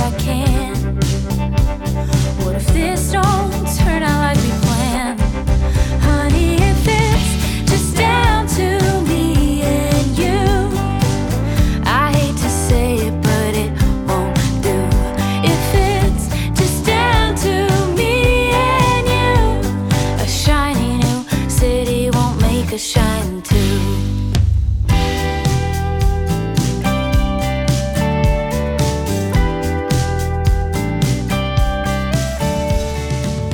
I can. What if this don't turn out like we planned? Honey, if it's just down to me and you, I hate to say it, but it won't do. If it's just down to me and you, a shiny new city won't make us shine too.